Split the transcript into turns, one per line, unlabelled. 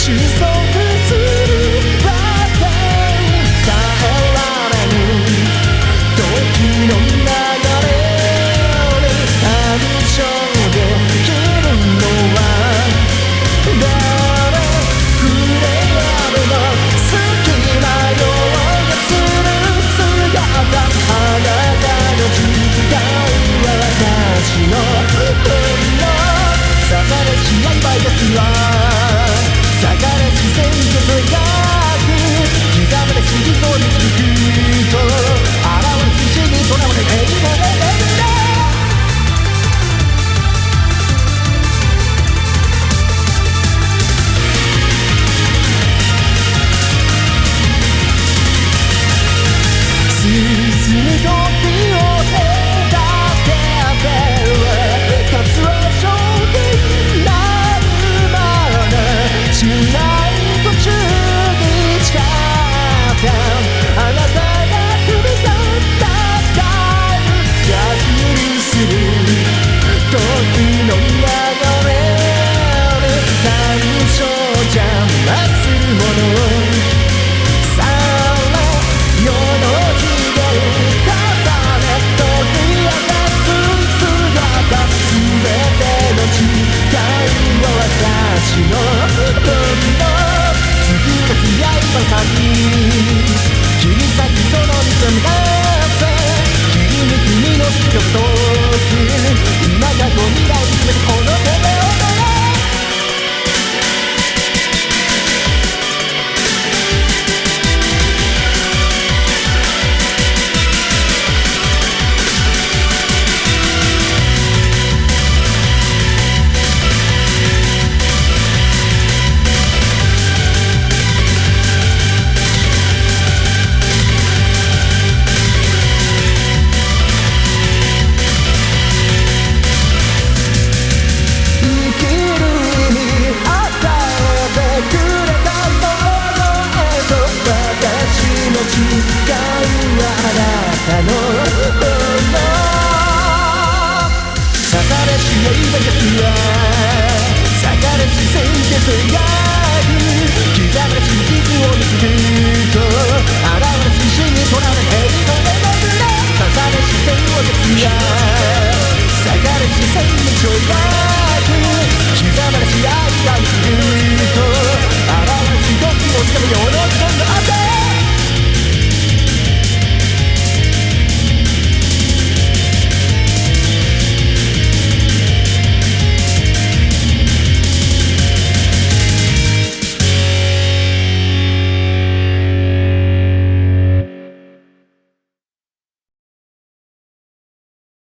収束するばかり耐えられぬ時の流れに感情できるのは誰触れ合うの好きなようがする姿あなたの時間は私の分のさされし曖昧ですわさがれし戦術が刻まれし理想に続くと現れし死にとらわれ永遠で進む時を手だけで勝つは勝利になるまでしない途中に誓ったあなたが踏み出したスタイル逆にする時の流れに感情邪魔するもの世の時間重ね解き明かす姿全ての時間を私の分の次の強いまさに切り裂きその道を向かって切り抜き身の視力と今過去未来全てこの手で踊れ時間はあなたのもの刺されし愛ですわ裂かれし鮮血が刻まれし傷を見つけると現れし死にとられ平凡で巡れ刺されし天をですわ裂かれし鮮血が